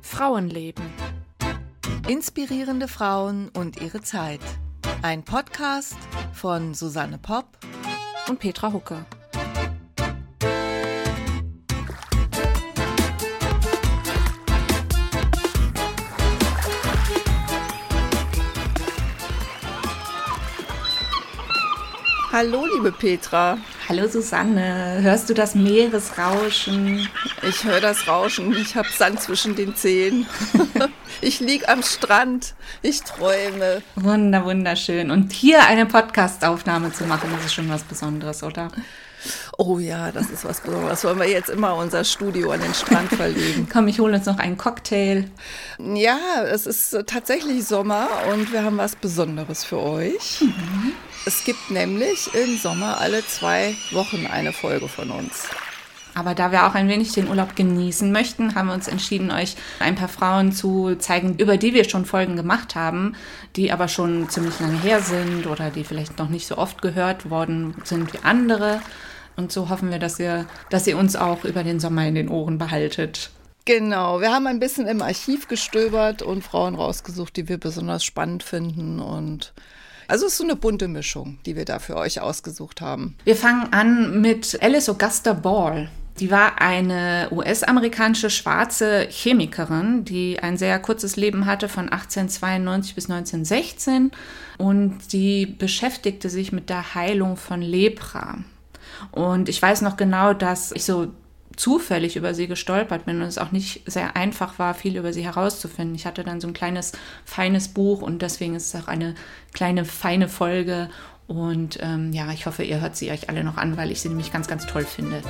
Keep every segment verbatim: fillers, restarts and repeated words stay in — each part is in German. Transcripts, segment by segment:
Frauenleben. Inspirierende Frauen und ihre Zeit. Ein Podcast von Susanne Popp und Petra Hucke. Hallo, liebe Petra. Hallo Susanne, hörst du das Meeresrauschen? Ich höre das Rauschen, ich habe Sand zwischen den Zehen. Ich liege am Strand, ich träume. Wunder, wunderschön. Und hier eine Podcast-Aufnahme zu machen, das ist schon was Besonderes, oder? Oh ja, das ist was Besonderes. Wollen wir jetzt immer unser Studio an den Strand verlegen? Komm, ich hole uns noch einen Cocktail. Ja, es ist tatsächlich Sommer und wir haben was Besonderes für euch. Mhm. Es gibt nämlich im Sommer alle zwei Wochen eine Folge von uns. Aber da wir auch ein wenig den Urlaub genießen möchten, haben wir uns entschieden, euch ein paar Frauen zu zeigen, über die wir schon Folgen gemacht haben, die aber schon ziemlich lange her sind oder die vielleicht noch nicht so oft gehört worden sind wie andere. Und so hoffen wir, dass ihr, dass ihr uns auch über den Sommer in den Ohren behaltet. Genau, wir haben ein bisschen im Archiv gestöbert und Frauen rausgesucht, die wir besonders spannend finden. Und also es ist so eine bunte Mischung, die wir da für euch ausgesucht haben. Wir fangen an mit Alice Augusta Ball. Die war eine U S-amerikanische schwarze Chemikerin, die ein sehr kurzes Leben hatte von achtzehnhundertzweiundneunzig bis neunzehnhundertsechzehn und die beschäftigte sich mit der Heilung von Lepra. Und ich weiß noch genau, dass ich so zufällig über sie gestolpert bin und es auch nicht sehr einfach war, viel über sie herauszufinden. Ich hatte dann so ein kleines, feines Buch und deswegen ist es auch eine kleine, feine Folge. Und ähm, ja, ich hoffe, ihr hört sie euch alle noch an, weil ich sie nämlich ganz, ganz toll finde.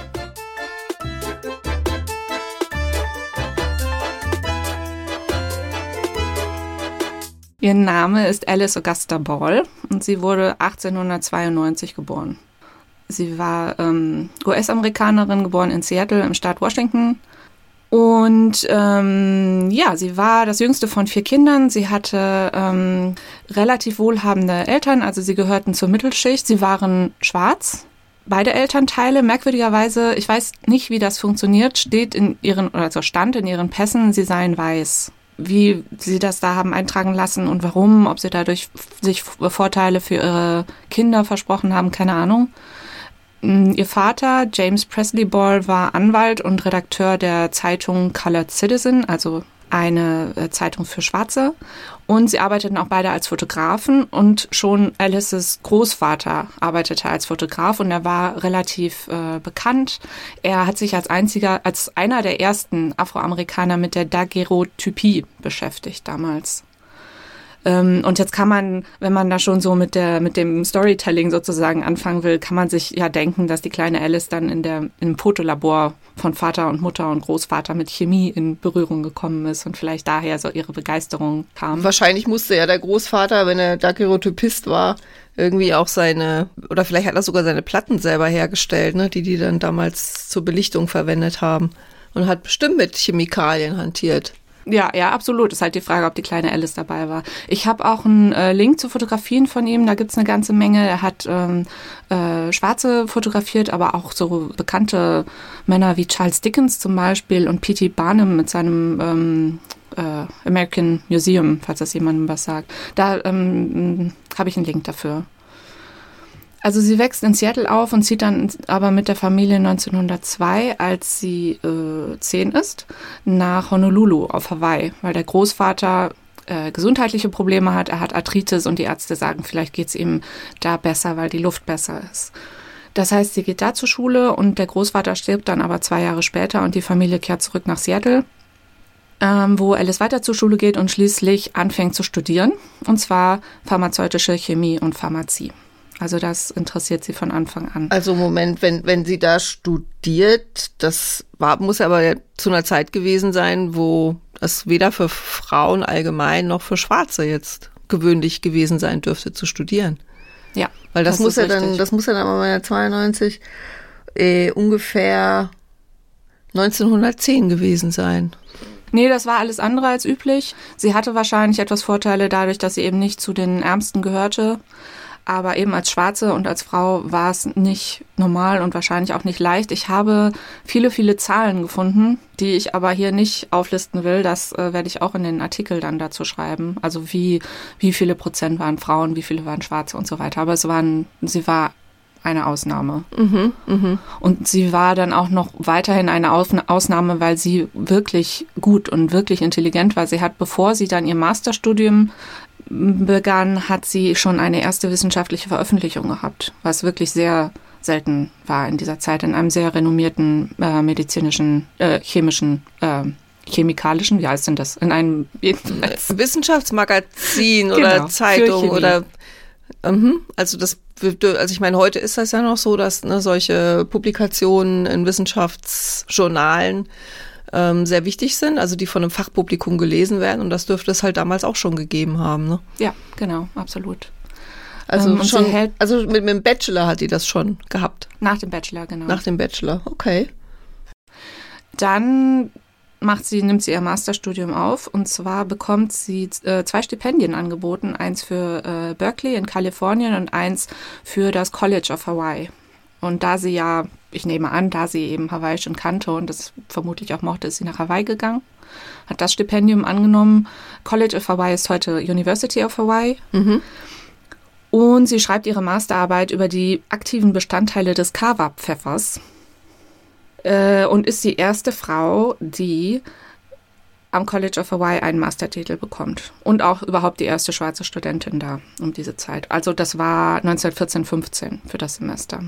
Ihr Name ist Alice Augusta Ball und sie wurde achtzehnhundertzweiundneunzig geboren. Sie war ähm, U S-Amerikanerin, geboren in Seattle im Staat Washington. Und ähm, ja, sie war das jüngste von vier Kindern. Sie hatte ähm, relativ wohlhabende Eltern, also sie gehörten zur Mittelschicht. Sie waren schwarz, beide Elternteile. Merkwürdigerweise, ich weiß nicht, wie das funktioniert, steht in ihren, also stand in ihren Pässen, sie seien weiß. Wie sie das da haben eintragen lassen und warum, ob sie dadurch sich Vorteile für ihre Kinder versprochen haben, keine Ahnung. Ihr Vater, James Presley Ball, war Anwalt und Redakteur der Zeitung Colored Citizen, also eine Zeitung für Schwarze. Und sie arbeiteten auch beide als Fotografen und schon Alices Großvater arbeitete als Fotograf und er war relativ äh, bekannt. Er hat sich als einziger, als einer der ersten Afroamerikaner mit der Daguerreotypie beschäftigt damals. Und jetzt kann man, wenn man da schon so mit der mit dem Storytelling sozusagen anfangen will, kann man sich ja denken, dass die kleine Alice dann in der im Fotolabor von Vater und Mutter und Großvater mit Chemie in Berührung gekommen ist und vielleicht daher so ihre Begeisterung kam. Wahrscheinlich musste ja der Großvater, wenn er Daguerreotypist war, irgendwie auch seine, oder vielleicht hat er sogar seine Platten selber hergestellt, ne, die die dann damals zur Belichtung verwendet haben und hat bestimmt mit Chemikalien hantiert. Ja, ja, absolut. Ist halt die Frage, ob die kleine Alice dabei war. Ich habe auch einen äh, Link zu Fotografien von ihm. Da gibt's eine ganze Menge. Er hat ähm, äh, Schwarze fotografiert, aber auch so bekannte Männer wie Charles Dickens zum Beispiel und P T Barnum mit seinem ähm, äh, American Museum, falls das jemandem was sagt. Da ähm, habe ich einen Link dafür. Also sie wächst in Seattle auf und zieht dann aber mit der Familie neunzehnhundertzwei, als sie äh, zehn ist, nach Honolulu auf Hawaii, weil der Großvater äh, gesundheitliche Probleme hat. Er hat Arthritis und die Ärzte sagen, vielleicht geht's ihm da besser, weil die Luft besser ist. Das heißt, sie geht da zur Schule und der Großvater stirbt dann aber zwei Jahre später und die Familie kehrt zurück nach Seattle, ähm, wo Alice weiter zur Schule geht und schließlich anfängt zu studieren, und zwar pharmazeutische Chemie und Pharmazie. Also das interessiert sie von Anfang an. Also Moment, wenn wenn sie da studiert, das war, muss aber zu einer Zeit gewesen sein, wo das weder für Frauen allgemein noch für Schwarze jetzt gewöhnlich gewesen sein dürfte, zu studieren. Ja. Weil das, das muss ja richtig. dann, das muss ja dann aber zweiundneunzig äh, ungefähr neunzehnhundertzehn gewesen sein. Nee, das war alles andere als üblich. Sie hatte wahrscheinlich etwas Vorteile dadurch, dass sie eben nicht zu den Ärmsten gehörte. Aber eben als Schwarze und als Frau war es nicht normal und wahrscheinlich auch nicht leicht. Ich habe viele, viele Zahlen gefunden, die ich aber hier nicht auflisten will. Das äh, werde ich auch in den Artikel dann dazu schreiben. Also wie, wie viele Prozent waren Frauen, wie viele waren Schwarze und so weiter. Aber es waren, sie war eine Ausnahme. Mhm, mh. Und sie war dann auch noch weiterhin eine Ausnahme, weil sie wirklich gut und wirklich intelligent war. Sie hat, bevor sie dann ihr Masterstudium begann, hat sie schon eine erste wissenschaftliche Veröffentlichung gehabt, was wirklich sehr selten war in dieser Zeit, in einem sehr renommierten äh, medizinischen, äh, chemischen, äh, chemikalischen, wie heißt denn das? In einem jedenfalls Wissenschaftsmagazin genau, oder Zeitung oder mhm, also das, also ich meine, heute ist das ja noch so, dass ne, solche Publikationen in Wissenschaftsjournalen ähm, sehr wichtig sind, also die von einem Fachpublikum gelesen werden und das dürfte es halt damals auch schon gegeben haben. Ne? Ja, genau, absolut. Also ähm, schon, hält, also mit, mit dem Bachelor hat die das schon gehabt? Nach dem Bachelor, genau. Nach dem Bachelor, okay. Dann macht sie, nimmt sie ihr Masterstudium auf und zwar bekommt sie äh, zwei Stipendien angeboten, eins für äh, Berkeley in Kalifornien und eins für das College of Hawaii. Und da sie ja, ich nehme an, da sie eben Hawaii schon kannte und das vermutlich auch mochte, ist sie nach Hawaii gegangen, hat das Stipendium angenommen. College of Hawaii ist heute University of Hawaii. Mhm. Und sie schreibt ihre Masterarbeit über die aktiven Bestandteile des Kawa-Pfeffers äh, und ist die erste Frau, die am College of Hawaii einen Mastertitel bekommt. Und auch überhaupt die erste schwarze Studentin da um diese Zeit. Also das war neunzehnhundertvierzehn fünfzehn für das Semester.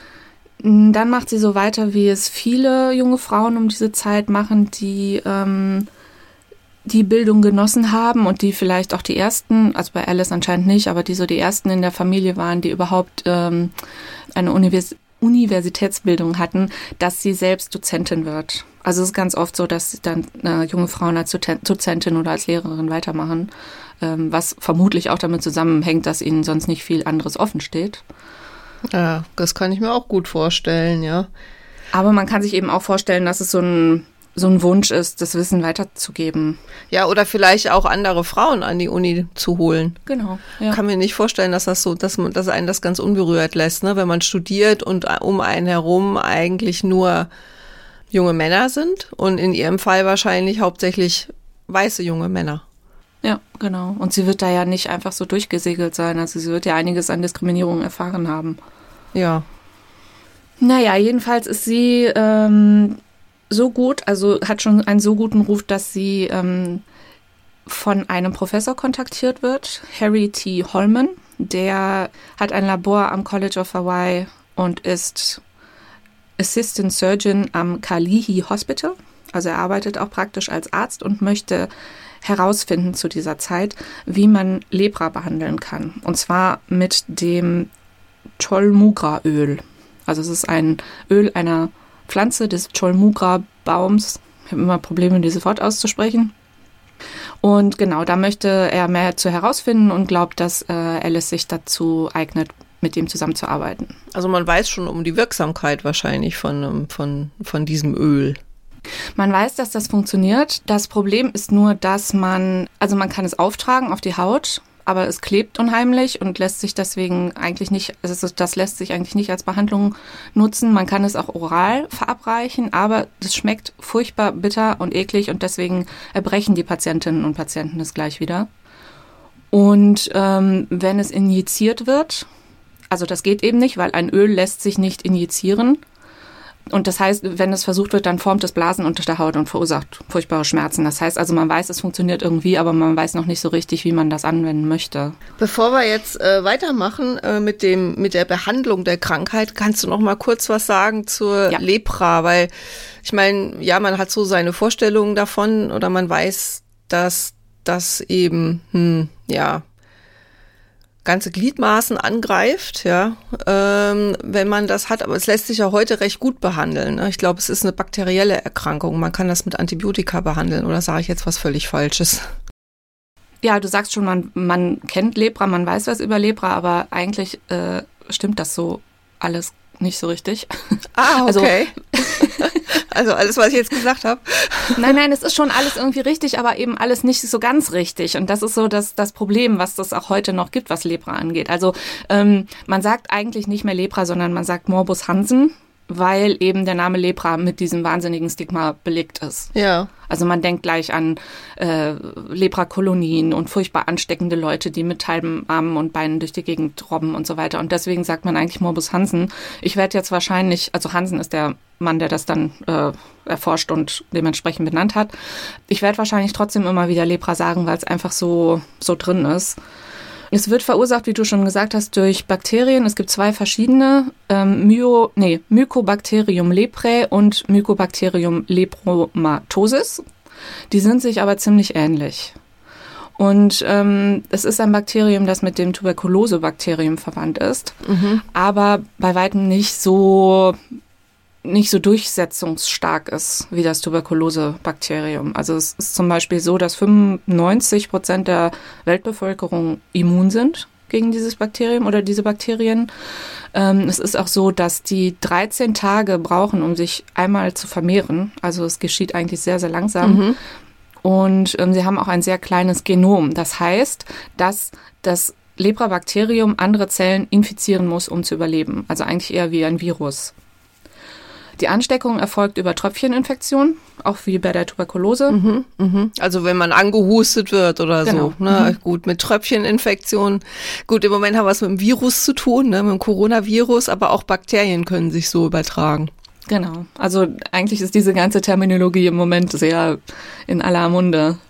Dann macht sie so weiter, wie es viele junge Frauen um diese Zeit machen, die ähm, die Bildung genossen haben und die vielleicht auch die ersten, also bei Alice anscheinend nicht, aber die so die ersten in der Familie waren, die überhaupt ähm, eine Univers- Universitätsbildung hatten, dass sie selbst Dozentin wird. Also es ist ganz oft so, dass dann äh, junge Frauen als Dozentin oder als Lehrerin weitermachen, ähm, was vermutlich auch damit zusammenhängt, dass ihnen sonst nicht viel anderes offen steht. Ja, das kann ich mir auch gut vorstellen, ja. Aber man kann sich eben auch vorstellen, dass es so ein, so ein Wunsch ist, das Wissen weiterzugeben. Ja, oder vielleicht auch andere Frauen an die Uni zu holen. Genau. Ja. Ich kann mir nicht vorstellen, dass das so, dass man, dass einen das ganz unberührt lässt, ne? Wenn man studiert und um einen herum eigentlich nur junge Männer sind und in ihrem Fall wahrscheinlich hauptsächlich weiße junge Männer. Ja, genau. Und sie wird da ja nicht einfach so durchgesegelt sein. Also sie wird ja einiges an Diskriminierung erfahren haben. Ja. Naja, jedenfalls ist sie ähm, so gut, also hat schon einen so guten Ruf, dass sie ähm, von einem Professor kontaktiert wird, Harry T. Holman. Der hat ein Labor am College of Hawaii und ist Assistant Surgeon am Kalihi Hospital. Also er arbeitet auch praktisch als Arzt und möchte herausfinden zu dieser Zeit, wie man Lepra behandeln kann. Und zwar mit dem Cholmugra-Öl. Also es ist ein Öl einer Pflanze des Cholmugra-Baums. Ich habe immer Probleme, dieses Wort auszusprechen. Und genau, da möchte er mehr zu herausfinden und glaubt, dass äh, Alice sich dazu eignet, mit ihm zusammenzuarbeiten. Also man weiß schon um die Wirksamkeit wahrscheinlich von, von, von diesem Öl. Man weiß, dass das funktioniert. Das Problem ist nur, dass man, also man kann es auftragen auf die Haut, aber es klebt unheimlich und lässt sich deswegen eigentlich nicht, also das lässt sich eigentlich nicht als Behandlung nutzen. Man kann es auch oral verabreichen, aber das schmeckt furchtbar bitter und eklig und deswegen erbrechen die Patientinnen und Patienten es gleich wieder. Und ähm, wenn es injiziert wird, also das geht eben nicht, weil ein Öl lässt sich nicht injizieren. Und das heißt, wenn es versucht wird, dann formt es Blasen unter der Haut und verursacht furchtbare Schmerzen. Das heißt also, man weiß, es funktioniert irgendwie, aber man weiß noch nicht so richtig, wie man das anwenden möchte. Bevor wir jetzt äh, weitermachen äh, mit dem mit der Behandlung der Krankheit, kannst du noch mal kurz was sagen zur ja. Lepra? Weil ich meine, ja, man hat so seine Vorstellungen davon oder man weiß, dass das eben, hm, ja, ganze Gliedmaßen angreift, ja, ähm, wenn man das hat. Aber es lässt sich ja heute recht gut behandeln. Ne? Ich glaube, es ist eine bakterielle Erkrankung. Man kann das mit Antibiotika behandeln. Oder sage ich jetzt was völlig Falsches? Ja, du sagst schon, man, man kennt Lepra, man weiß was über Lepra, aber eigentlich äh, stimmt das so alles nicht so richtig. Ah, okay. Also, also alles, was ich jetzt gesagt habe. Nein, nein, es ist schon alles irgendwie richtig, aber eben alles nicht so ganz richtig. Und das ist so das, das Problem, was es auch heute noch gibt, was Lepra angeht. Also ähm, man sagt eigentlich nicht mehr Lepra, sondern man sagt Morbus Hansen, weil eben der Name Lepra mit diesem wahnsinnigen Stigma belegt ist. Ja. Also man denkt gleich an äh, Leprakolonien und furchtbar ansteckende Leute, die mit halben Armen und Beinen durch die Gegend robben und so weiter. Und deswegen sagt man eigentlich Morbus Hansen. Ich werde jetzt wahrscheinlich, also Hansen ist der Mann, der das dann äh, erforscht und dementsprechend benannt hat. Ich werde wahrscheinlich trotzdem immer wieder Lepra sagen, weil es einfach so, so drin ist. Es wird verursacht, wie du schon gesagt hast, durch Bakterien. Es gibt zwei verschiedene, ähm, Myo, nee, Mycobacterium leprae und Mycobacterium lepromatosis. Die sind sich aber ziemlich ähnlich. Und ähm, es ist ein Bakterium, das mit dem Tuberkulosebakterium verwandt ist, mhm. aber bei weitem nicht so nicht so durchsetzungsstark ist wie das Tuberkulosebakterium. Also es ist zum Beispiel so, dass fünfundneunzig Prozent der Weltbevölkerung immun sind gegen dieses Bakterium oder diese Bakterien. Ähm, es ist auch so, dass die dreizehn Tage brauchen, um sich einmal zu vermehren. Also es geschieht eigentlich sehr, sehr langsam. Mhm. Und ähm, sie haben auch ein sehr kleines Genom. Das heißt, dass das Lepra-Bakterium andere Zellen infizieren muss, um zu überleben. Also eigentlich eher wie ein Virus. Die Ansteckung erfolgt über Tröpfcheninfektion, auch wie bei der Tuberkulose. Mhm, mhm. Also wenn man angehustet wird oder genau. so. Ne? Mhm. Gut, mit Tröpfcheninfektion. Gut, im Moment haben wir es mit dem Virus zu tun, ne? Mit dem Coronavirus, aber auch Bakterien können sich so übertragen. Genau. Also eigentlich ist diese ganze Terminologie im Moment sehr in aller Munde.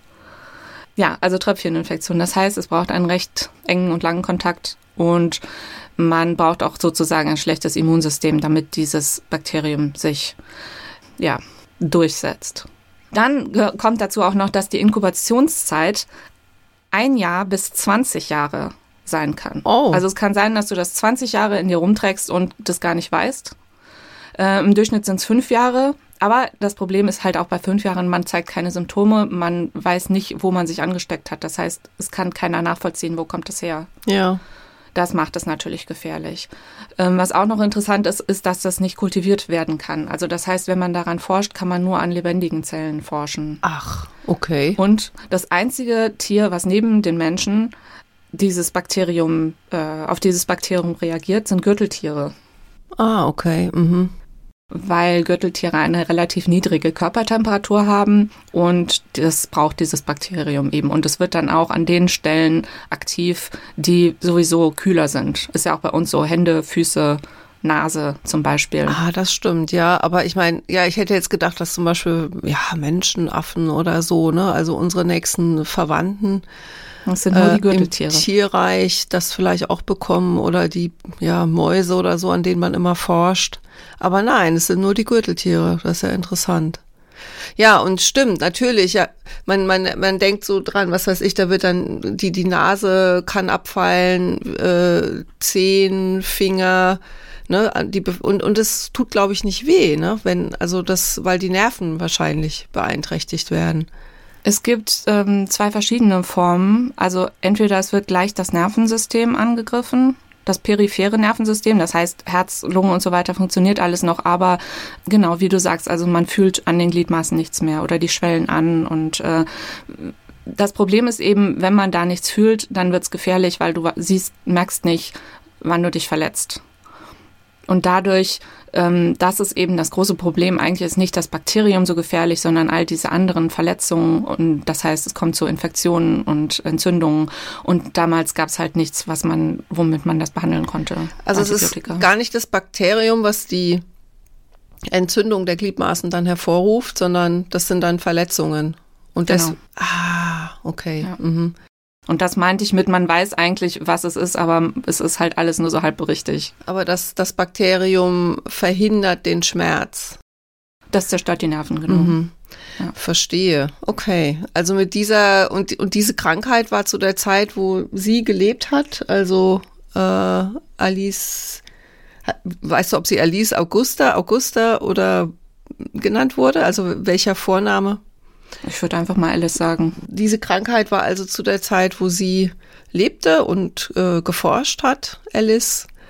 Ja, also Tröpfcheninfektion. Das heißt, es braucht einen recht engen und langen Kontakt und man braucht auch sozusagen ein schlechtes Immunsystem, damit dieses Bakterium sich ja, durchsetzt. Dann ge- kommt dazu auch noch, dass die Inkubationszeit ein Jahr bis zwanzig Jahre sein kann. Oh. Also es kann sein, dass du das zwanzig Jahre in dir rumträgst und das gar nicht weißt. Äh, im Durchschnitt sind es fünf Jahre. Aber das Problem ist halt auch bei fünf Jahren, man zeigt keine Symptome, man weiß nicht, wo man sich angesteckt hat. Das heißt, es kann keiner nachvollziehen, wo kommt das her. Ja. Das macht es natürlich gefährlich. Ähm, was auch noch interessant ist, ist, dass das nicht kultiviert werden kann. Also das heißt, wenn man daran forscht, kann man nur an lebendigen Zellen forschen. Ach, okay. Und das einzige Tier, was neben den Menschen dieses Bakterium, äh, auf dieses Bakterium reagiert, sind Gürteltiere. Ah, okay. Mhm. Weil Gürteltiere eine relativ niedrige Körpertemperatur haben und das braucht dieses Bakterium eben. Und es wird dann auch an den Stellen aktiv, die sowieso kühler sind. Ist ja auch bei uns so, Hände, Füße, Nase zum Beispiel. Ah, das stimmt, ja. Aber ich meine, ja, ich hätte jetzt gedacht, dass zum Beispiel, ja, Menschen, Affen oder so, ne, also unsere nächsten Verwandten, das sind nur die Gürteltiere. Im Tierreich das vielleicht auch bekommen oder die ja Mäuse oder so, an denen man immer forscht. Aber nein, es sind nur die Gürteltiere. Das ist ja interessant. Ja, und stimmt, natürlich, ja, man, man, man denkt so dran, was weiß ich, da wird dann, die, die Nase kann abfallen, äh, Zehen, Finger, ne, die, und, und es tut, glaube ich, nicht weh, ne, wenn, also das, weil die Nerven wahrscheinlich beeinträchtigt werden. Es gibt ähm, zwei verschiedene Formen. Also entweder es wird gleich das Nervensystem angegriffen, das periphere Nervensystem, das heißt Herz, Lunge und so weiter funktioniert alles noch, aber genau wie du sagst, also man fühlt an den Gliedmaßen nichts mehr oder die schwellen an und äh, das Problem ist eben, wenn man da nichts fühlt, dann wird's gefährlich, weil du siehst, merkst nicht, wann du dich verletzt. Und dadurch, ähm, das ist eben das große Problem. Eigentlich ist nicht das Bakterium so gefährlich, sondern all diese anderen Verletzungen. Und das heißt, es kommt zu Infektionen und Entzündungen. Und damals gab es halt nichts, was man, womit man das behandeln konnte. Also es ist gar nicht das Bakterium, was die Entzündung der Gliedmaßen dann hervorruft, sondern das sind dann Verletzungen. Und genau. das, ah, okay. Ja. Mhm. Und das meinte ich mit, man weiß eigentlich, was es ist, aber es ist halt alles nur so halb richtig. Aber das, das Bakterium verhindert den Schmerz. Das zerstört die Nerven, genau. Mhm. Ja. Verstehe. Okay. Also mit dieser, und, und diese Krankheit war zu der Zeit, wo sie gelebt hat, also äh, Alice, weißt du, ob sie Alice Augusta, Augusta oder genannt wurde? Also welcher Vorname? Ich würde einfach mal Alice sagen. Diese Krankheit war also zu der Zeit, wo sie lebte und äh, geforscht hat, Alice.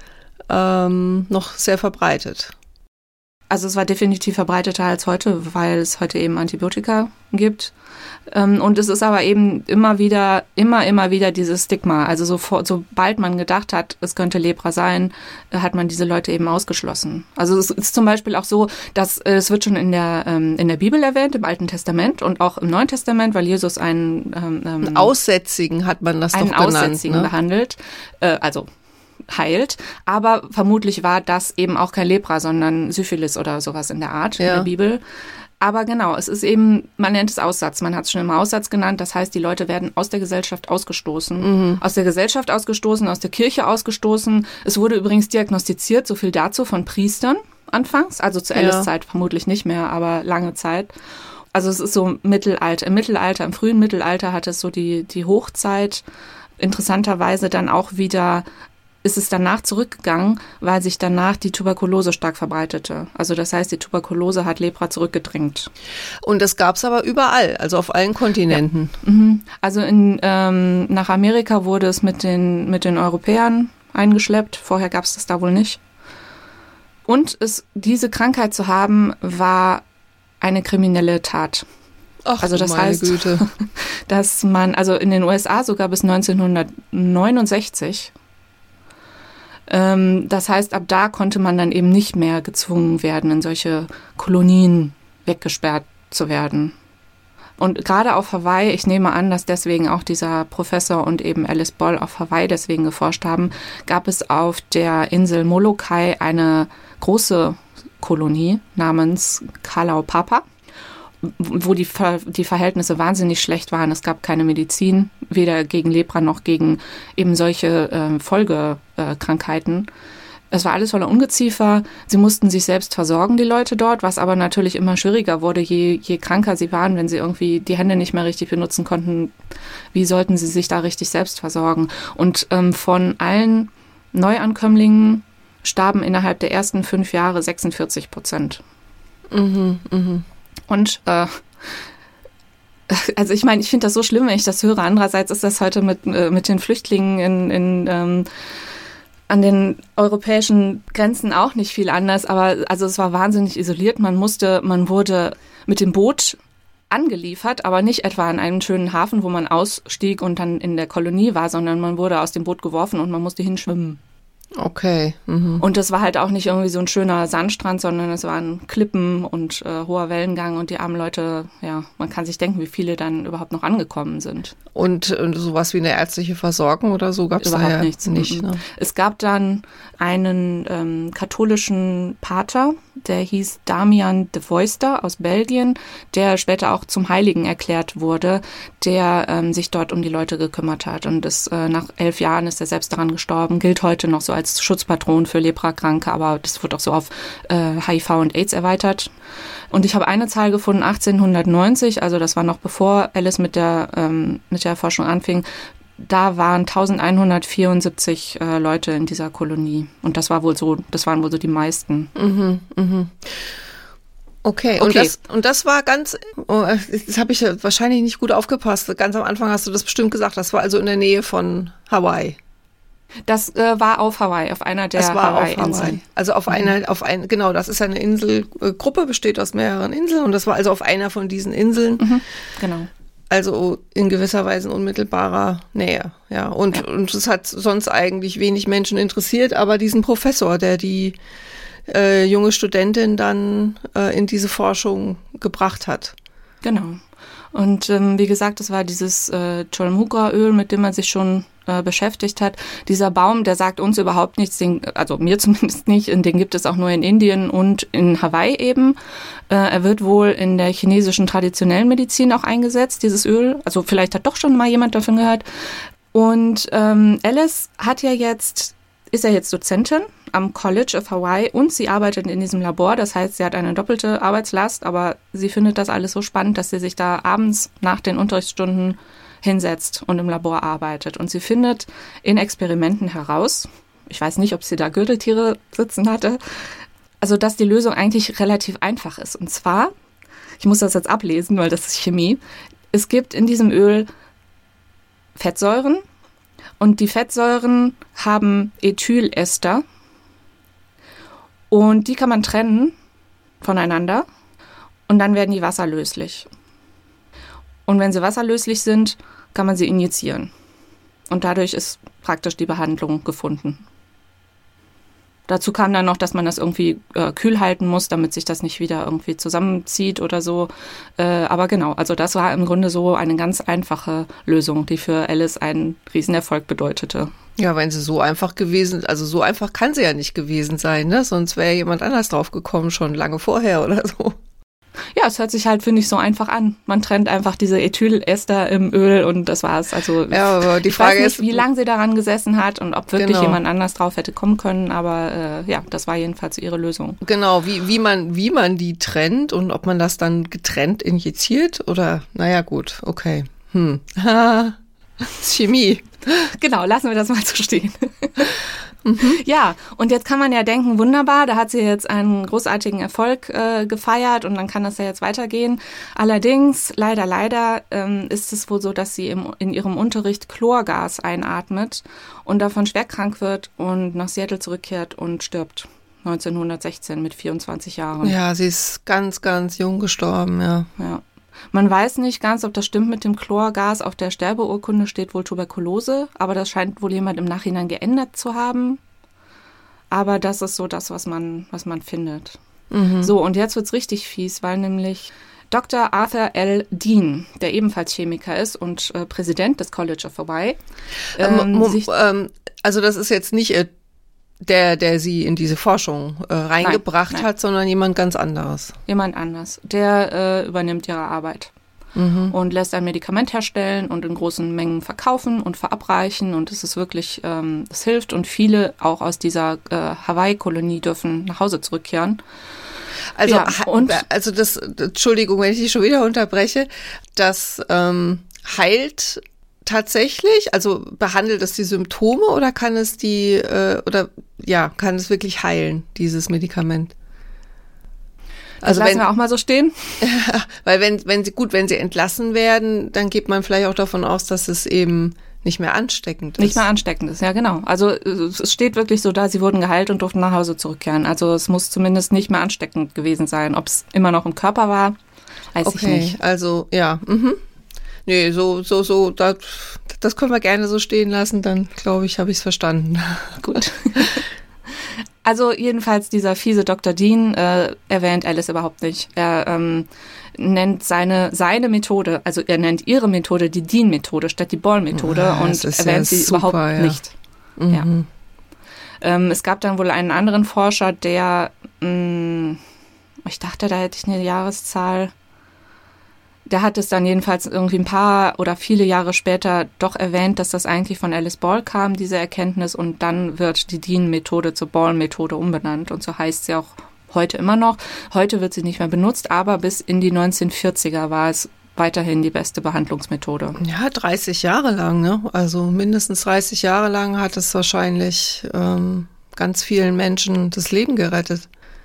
ähm, noch sehr verbreitet. Also es war definitiv verbreiteter als heute, weil es heute eben Antibiotika gibt. Und es ist aber eben immer wieder, immer, immer wieder dieses Stigma. Also sofort, sobald man gedacht hat, es könnte Lepra sein, hat man diese Leute eben ausgeschlossen. Also es ist zum Beispiel auch so, dass es wird schon in der, in der Bibel erwähnt, im Alten Testament und auch im Neuen Testament, weil Jesus einen... Ähm, Aussätzigen hat man das doch genannt. Einen Aussätzigen ne? behandelt. Äh, also heilt, aber vermutlich war das eben auch kein Lepra, sondern Syphilis oder sowas in der Art ja. in der Bibel. Aber genau, es ist eben, man nennt es Aussatz, man hat es schon immer Aussatz genannt, das heißt, die Leute werden aus der Gesellschaft ausgestoßen, mhm. aus der Gesellschaft ausgestoßen, aus der Kirche ausgestoßen. Es wurde übrigens diagnostiziert, so viel dazu, von Priestern anfangs, also zur Alice Zeit ja. vermutlich nicht mehr, aber lange Zeit. Also es ist so Mittelalter, im Mittelalter, im frühen Mittelalter hat es so die, die Hochzeit, interessanterweise dann auch wieder ist es danach zurückgegangen, weil sich danach die Tuberkulose stark verbreitete. Also das heißt, die Tuberkulose hat Lepra zurückgedrängt. Und das gab es aber überall, also auf allen Kontinenten. Ja. Mhm. Also in, ähm, nach Amerika wurde es mit den, mit den Europäern eingeschleppt. Vorher gab es das da wohl nicht. Und es, diese Krankheit zu haben, war eine kriminelle Tat. Ach, also das meine heißt, Güte. dass man, also in den U S A sogar bis neunzehnhundertneunundsechzig, das heißt, ab da konnte man dann eben nicht mehr gezwungen werden, in solche Kolonien weggesperrt zu werden. Und gerade auf Hawaii, ich nehme an, dass deswegen auch dieser Professor und eben Alice Ball auf Hawaii deswegen geforscht haben, gab es auf der Insel Molokai eine große Kolonie namens Kalaupapa, wo die, Ver- die Verhältnisse wahnsinnig schlecht waren. Es gab keine Medizin, weder gegen Lepra noch gegen eben solche äh, Folgekrankheiten. Äh, es war alles voller Ungeziefer. Sie mussten sich selbst versorgen, die Leute dort, was aber natürlich immer schwieriger wurde, je, je kranker sie waren, wenn sie irgendwie die Hände nicht mehr richtig benutzen konnten. Wie sollten sie sich da richtig selbst versorgen? Und ähm, von allen Neuankömmlingen starben innerhalb der ersten fünf Jahre sechsundvierzig Prozent. Mhm, mhm. Und äh, also ich meine, ich finde das so schlimm, wenn ich das höre. Andererseits ist das heute mit, äh, mit den Flüchtlingen in, in, ähm, an den europäischen Grenzen auch nicht viel anders. Aber also es war wahnsinnig isoliert. Man musste, man wurde mit dem Boot angeliefert, aber nicht etwa an einen schönen Hafen, wo man ausstieg und dann in der Kolonie war, sondern man wurde aus dem Boot geworfen und man musste hinschwimmen. Okay. Mhm. Und das war halt auch nicht irgendwie so ein schöner Sandstrand, sondern es waren Klippen und äh, hoher Wellengang und die armen Leute, ja, man kann sich denken, wie viele dann überhaupt noch angekommen sind. Und, und sowas wie eine ärztliche Versorgung oder so gab es überhaupt ja nichts. Nicht, ne? Es gab dann einen ähm, katholischen Pater, der hieß Damian de Voister aus Belgien, der später auch zum Heiligen erklärt wurde, der ähm, sich dort um die Leute gekümmert hat. Und das, äh, nach elf Jahren ist er selbst daran gestorben, gilt heute noch so als Schutzpatron für Leprakranke, aber das wird auch so auf äh, H I V und AIDS erweitert. Und ich habe eine Zahl gefunden, achtzehnhundertneunzig, also das war noch bevor Alice mit der, ähm, mit der Forschung anfing, da waren eintausendeinhundertvierundsiebzig äh, Leute in dieser Kolonie. Und das war wohl so, das waren wohl so die meisten. Mhm, mhm. Okay, okay. Und, das, und das war ganz, oh, das habe ich wahrscheinlich nicht gut aufgepasst. Ganz am Anfang hast du das bestimmt gesagt, das war also in der Nähe von Hawaii. Das äh, war auf Hawaii, auf einer der Hawaii-Inseln. Also auf einer, auf ein, genau, das ist eine Inselgruppe, besteht aus mehreren Inseln und das war also auf einer von diesen Inseln. Mhm, genau. Also in gewisser Weise in unmittelbarer Nähe, ja. Und, ja. und es hat sonst eigentlich wenig Menschen interessiert, aber diesen Professor, der die äh, junge Studentin dann äh, in diese Forschung gebracht hat. Genau. Und ähm, wie gesagt, das war dieses äh, Cholmugra-Öl, mit dem man sich schon äh, beschäftigt hat. Dieser Baum, der sagt uns überhaupt nichts, den, also mir zumindest nicht, den gibt es auch nur in Indien und in Hawaii eben. Äh, er wird wohl in der chinesischen traditionellen Medizin auch eingesetzt, dieses Öl. Also vielleicht hat doch schon mal jemand davon gehört. Und ähm, Alice hat ja jetzt, ist ja jetzt Dozentin am College of Hawaii und sie arbeitet in diesem Labor. Das heißt, sie hat eine doppelte Arbeitslast, aber sie findet das alles so spannend, dass sie sich da abends nach den Unterrichtsstunden hinsetzt und im Labor arbeitet. Und sie findet in Experimenten heraus, ich weiß nicht, ob sie da Gürteltiere sitzen hatte, also dass die Lösung eigentlich relativ einfach ist. Und zwar, ich muss das jetzt ablesen, weil das ist Chemie, es gibt in diesem Öl Fettsäuren und die Fettsäuren haben Ethylester. Und die kann man trennen voneinander und dann werden die wasserlöslich. Und wenn sie wasserlöslich sind, kann man sie injizieren. Und dadurch ist praktisch die Behandlung gefunden. Dazu kam dann noch, dass man das irgendwie äh, kühl halten muss, damit sich das nicht wieder irgendwie zusammenzieht oder so. Äh, aber genau, also das war im Grunde so eine ganz einfache Lösung, die für Alice einen Riesenerfolg bedeutete. Ja, wenn sie so einfach gewesen, also so einfach kann sie ja nicht gewesen sein, ne? Sonst wäre jemand anders drauf gekommen, schon lange vorher oder so. Ja, es hört sich halt, finde ich, so einfach an. Man trennt einfach diese Ethylester im Öl und das war's. Also ja, aber die ich Frage weiß nicht, ist, wie lange sie daran gesessen hat und ob wirklich genau. jemand anders drauf hätte kommen können, aber äh, ja, das war jedenfalls ihre Lösung. Genau, wie, wie man, wie man die trennt und ob man das dann getrennt injiziert oder, naja, gut, okay. Hm. Chemie. Genau, lassen wir das mal so stehen. Mhm. Ja, und jetzt kann man ja denken, wunderbar, da hat sie jetzt einen großartigen Erfolg äh, gefeiert und dann kann das ja jetzt weitergehen. Allerdings, leider, leider ähm, ist es wohl so, dass sie im, in ihrem Unterricht Chlorgas einatmet und davon schwer krank wird und nach Seattle zurückkehrt und stirbt. neunzehnhundertsechzehn mit vierundzwanzig Jahren. Ja, sie ist ganz, ganz jung gestorben, ja. Ja. Man weiß nicht ganz, ob das stimmt mit dem Chlorgas. Auf der Sterbeurkunde steht wohl Tuberkulose, aber das scheint wohl jemand im Nachhinein geändert zu haben. Aber das ist so das, was man, was man findet. Mhm. So, und jetzt wird's richtig fies, weil nämlich Doktor Arthur L. Dean, der ebenfalls Chemiker ist und äh, Präsident des College of Hawaii. Ähm, ähm, sich, ähm, also das ist jetzt nicht äh, der, der sie in diese Forschung äh, reingebracht nein, nein. hat, sondern jemand ganz anderes. Jemand anders. Der äh, übernimmt ihre Arbeit mhm. und lässt ein Medikament herstellen und in großen Mengen verkaufen und verabreichen. Und es ist wirklich, ähm, es hilft. Und viele auch aus dieser äh, Hawaii-Kolonie dürfen nach Hause zurückkehren. Also, ja, und also das, Entschuldigung, wenn ich dich schon wieder unterbreche, das ähm, heilt tatsächlich, also behandelt es die Symptome oder kann es die, äh, oder ja, kann es wirklich heilen, dieses Medikament? Also das lassen wenn, wir auch mal so stehen. Weil wenn, wenn sie, gut, wenn sie entlassen werden, dann geht man vielleicht auch davon aus, dass es eben nicht mehr ansteckend ist. Nicht mehr ansteckend ist, ja genau. Also es steht wirklich so da, sie wurden geheilt und durften nach Hause zurückkehren. Also es muss zumindest nicht mehr ansteckend gewesen sein. Ob es immer noch im Körper war, weiß okay, ich nicht. Okay, also ja, mhm. Nee, so, so, so, das, das können wir gerne so stehen lassen, dann glaube ich, habe ich es verstanden. Gut. Also jedenfalls dieser fiese Doktor Dean äh, erwähnt Alice überhaupt nicht. Er ähm, nennt seine seine Methode, also er nennt ihre Methode die Dean-Methode statt die Ball-Methode ja, und erwähnt ja sie super, überhaupt ja. nicht. Mhm. Ja. Ähm, es gab dann wohl einen anderen Forscher, der, mh, ich dachte, da hätte ich eine Jahreszahl. Der hat es dann jedenfalls irgendwie ein paar oder viele Jahre später doch erwähnt, dass das eigentlich von Alice Ball kam, diese Erkenntnis. Und dann wird die Dean-Methode zur Ball-Methode umbenannt. Und so heißt sie auch heute immer noch. Heute wird sie nicht mehr benutzt, aber bis in die neunzehnhundertvierziger war es weiterhin die beste Behandlungsmethode. Ja, dreißig Jahre lang, ne? Also mindestens dreißig Jahre lang hat es wahrscheinlich ähm, ganz vielen Menschen das Leben gerettet.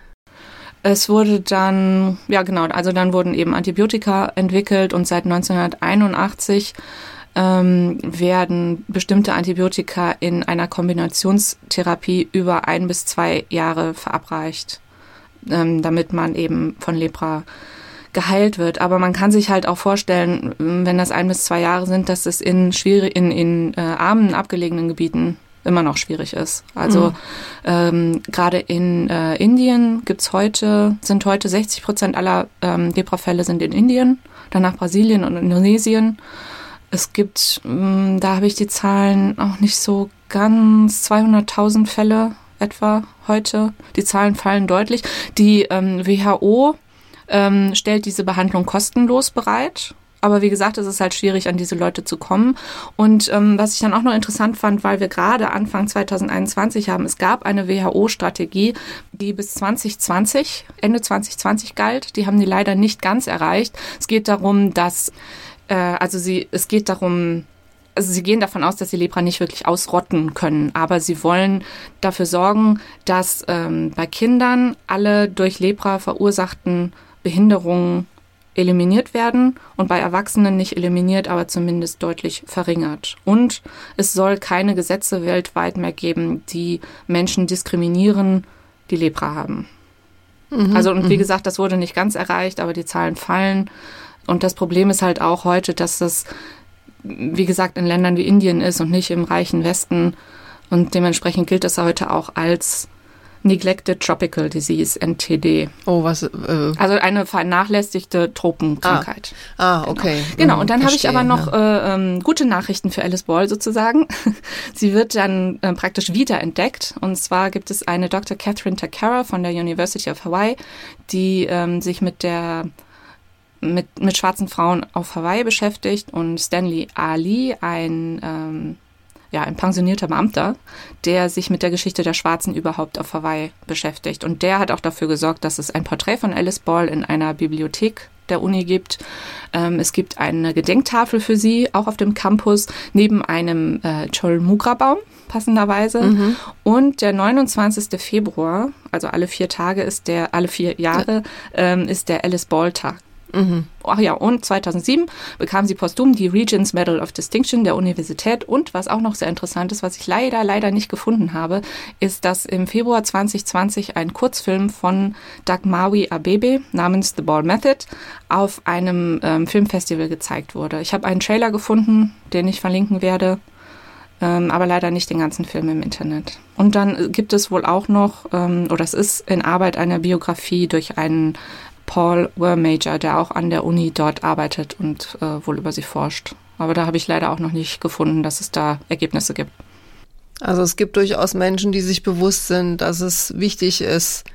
Es wurde dann, ja genau, also dann wurden eben Antibiotika entwickelt und seit neunzehnhunderteinundachtzig ähm, werden bestimmte Antibiotika in einer Kombinationstherapie über ein bis zwei Jahre verabreicht, ähm, damit man eben von Lepra geheilt wird. Aber man kann sich halt auch vorstellen, wenn das ein bis zwei Jahre sind, dass es in schwierig, in, in äh, armen, abgelegenen Gebieten immer noch schwierig ist. Also mhm. ähm, gerade in äh, Indien gibt's heute, sind heute sechzig Prozent aller ähm, Lepra-Fälle sind in Indien, danach Brasilien und Indonesien. Es gibt, ähm, da habe ich die Zahlen auch nicht so ganz, zweihunderttausend Fälle etwa heute. Die Zahlen fallen deutlich. Die ähm, W H O ähm, stellt diese Behandlung kostenlos bereit. Aber wie gesagt, es ist halt schwierig, an diese Leute zu kommen. Und ähm, was ich dann auch noch interessant fand, weil wir gerade Anfang zwanzig einundzwanzig haben, es gab eine W H O-Strategie, die bis zwanzig zwanzig, Ende zwanzig zwanzig galt. Die haben die leider nicht ganz erreicht. Es geht darum, dass, äh, also sie, es geht darum, also sie gehen davon aus, dass sie Lepra nicht wirklich ausrotten können. Aber sie wollen dafür sorgen, dass ähm, bei Kindern alle durch Lepra verursachten Behinderungen eliminiert werden und bei Erwachsenen nicht eliminiert, aber zumindest deutlich verringert. Und es soll keine Gesetze weltweit mehr geben, die Menschen diskriminieren die Lepra haben. Mhm, also und wie gesagt, das wurde nicht ganz erreicht, aber die Zahlen fallen. Und das Problem ist halt auch heute, dass das, wie gesagt, in Ländern wie Indien ist und nicht im reichen Westen. Und dementsprechend gilt das heute auch als Neglected Tropical Disease, N T D. Oh, was? Äh, also eine vernachlässigte Tropenkrankheit. Ah, ah okay. Genau, genau. Und dann habe ich aber noch ja. äh, ähm, gute Nachrichten für Alice Ball sozusagen. Sie wird dann äh, praktisch wiederentdeckt. Und zwar gibt es eine Doktor Catherine Takara von der University of Hawaii, die ähm, sich mit der mit, mit schwarzen Frauen auf Hawaii beschäftigt. Und Stanley Ali, ein ähm, ja, ein pensionierter Beamter, der sich mit der Geschichte der Schwarzen überhaupt auf Hawaii beschäftigt. Und der hat auch dafür gesorgt, dass es ein Porträt von Alice Ball in einer Bibliothek der Uni gibt. Ähm, es gibt eine Gedenktafel für sie, auch auf dem Campus, neben einem äh, Cholmugra-Baum, passenderweise. Mhm. Und der neunundzwanzigsten Februar, also alle vier Tage ist der, alle vier Jahre, ähm, ist der Alice Ball-Tag. Mhm. Ach ja, und zweitausendsieben bekam sie posthum die Regents Medal of Distinction der Universität. Und was auch noch sehr interessant ist, was ich leider, leider nicht gefunden habe, ist, dass im Februar zwanzig zwanzig ein Kurzfilm von Dagmawi Abebe namens The Ball Method auf einem ähm, Filmfestival gezeigt wurde. Ich habe einen Trailer gefunden, den ich verlinken werde, ähm, aber leider nicht den ganzen Film im Internet. Und dann gibt es wohl auch noch, ähm, oder es ist in Arbeit eine Biografie durch einen Paul Wermajor, der auch an der Uni dort arbeitet und äh, wohl über sie forscht. Aber da habe ich leider auch noch nicht gefunden, dass es da Ergebnisse gibt. Also es gibt durchaus Menschen, die sich bewusst sind, dass es wichtig ist,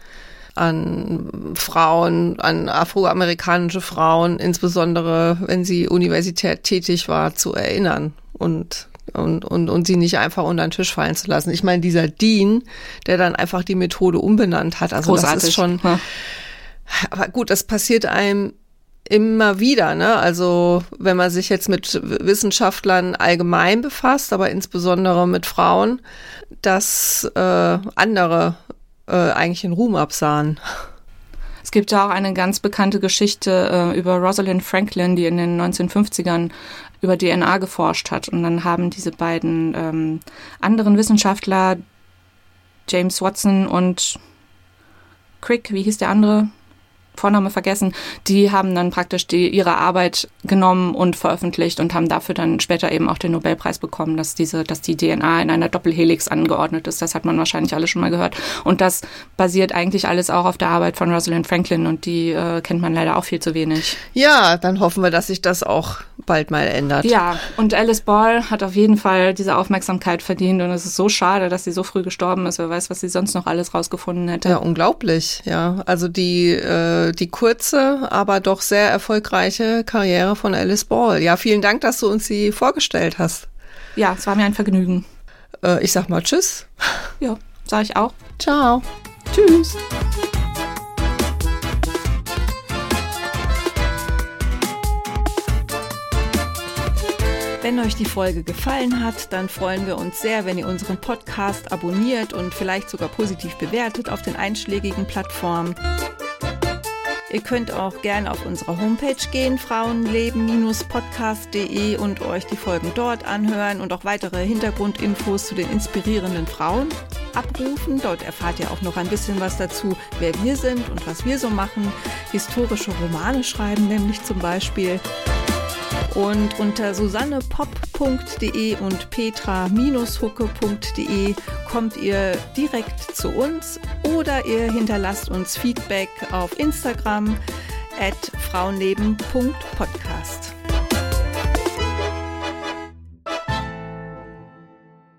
an Frauen, an afroamerikanische Frauen, insbesondere wenn sie universitär tätig war, zu erinnern und Und, und, und sie nicht einfach unter den Tisch fallen zu lassen. Ich meine, dieser Dean, der dann einfach die Methode umbenannt hat, also Großartig. Das ist schon... Ja. Aber gut, das passiert einem immer wieder, ne? Also wenn man sich jetzt mit Wissenschaftlern allgemein befasst, aber insbesondere mit Frauen, dass äh, andere äh, eigentlich den Ruhm absahen. Es gibt ja auch eine ganz bekannte Geschichte äh, über Rosalind Franklin, die in den neunzehnhundertfünfzigern über D N A geforscht hat. Und dann haben diese beiden ähm, anderen Wissenschaftler, James Watson und Crick, wie hieß der andere? Vorname vergessen, die haben dann praktisch die, ihre Arbeit genommen und veröffentlicht und haben dafür dann später eben auch den Nobelpreis bekommen, dass diese, dass die D N A in einer Doppelhelix angeordnet ist. Das hat man wahrscheinlich alle schon mal gehört. Und das basiert eigentlich alles auch auf der Arbeit von Rosalind Franklin und die äh, kennt man leider auch viel zu wenig. Ja, dann hoffen wir, dass sich das auch bald mal ändert. Ja, und Alice Ball hat auf jeden Fall diese Aufmerksamkeit verdient und es ist so schade, dass sie so früh gestorben ist. Wer weiß, was sie sonst noch alles rausgefunden hätte. Ja, unglaublich, ja. Also die äh, die kurze, aber doch sehr erfolgreiche Karriere von Alice Ball. Ja, vielen Dank, dass du uns sie vorgestellt hast. Ja, es war mir ein Vergnügen. Äh, ich sag mal Tschüss. Ja, sag ich auch. Ciao. Tschüss. Wenn euch die Folge gefallen hat, dann freuen wir uns sehr, wenn ihr unseren Podcast abonniert und vielleicht sogar positiv bewertet auf den einschlägigen Plattformen. Ihr könnt auch gerne auf unsere Homepage gehen, frauenleben Bindestrich podcast punkt de, und euch die Folgen dort anhören und auch weitere Hintergrundinfos zu den inspirierenden Frauen abrufen. Dort erfahrt ihr auch noch ein bisschen was dazu, wer wir sind und was wir so machen. Historische Romane schreiben nämlich zum Beispiel. Und unter susannepop punkt de und petra hucke punkt de kommt ihr direkt zu uns oder ihr hinterlasst uns Feedback auf Instagram at frauenleben punkt podcast.